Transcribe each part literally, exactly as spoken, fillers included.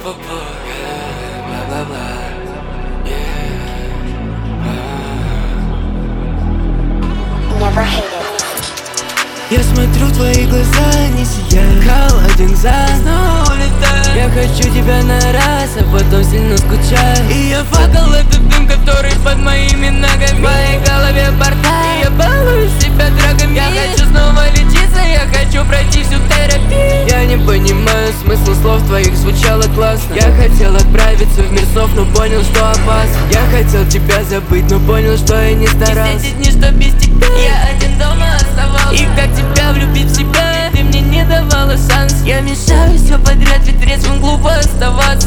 Never hate it. Я смотрю, твои глаза не сияют, холоден за снова улетаю. Я хочу тебя на раз, а потом сильно скучаю. И я факал этот дым, который под моими ногами. В моей голове борта, и я балую себя драгами. Я хочу снова лечиться, я хочу пройти всю терапию. Я не понимаю смысл слов твоих, звучало классно. Я хотел отправиться в мир снов, но понял, что опасно. Я хотел тебя забыть, но понял, что я не старался. И все эти дни, что без тебя я один дома оставался. И как тебя влюбить в себя, ты мне не давала шанс. Я мешаю все подряд, ведь трезвым глупо оставаться.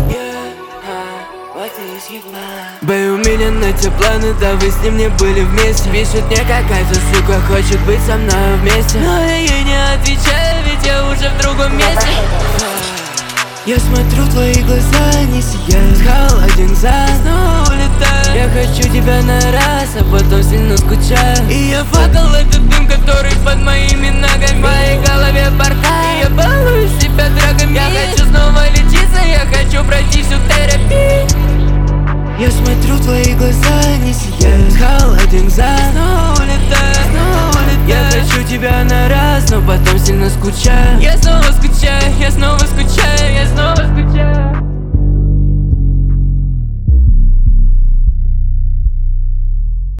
Бэй, у меня на те планы, да вы с ним не были вместе. Пишет мне какая-то сука, хочет быть со мной вместе. Но я ей не отвечаю, ведь я уже в другом месте. Я смотрю, твои глаза не сияют, холоден за снова улетаю. Я хочу тебя на раз, а потом сильно скучаю. И я факал этот дым, который под моими ногами. В моей голове борта, и я балую себя драгами. Я хочу снова лечиться, я хочу пройти всю терапию. Я смотрю, твои глаза не сияют, холоден за снова улетаю. Я хочу тебя на раз, но потом сильно скучаю. Я снова скучаю.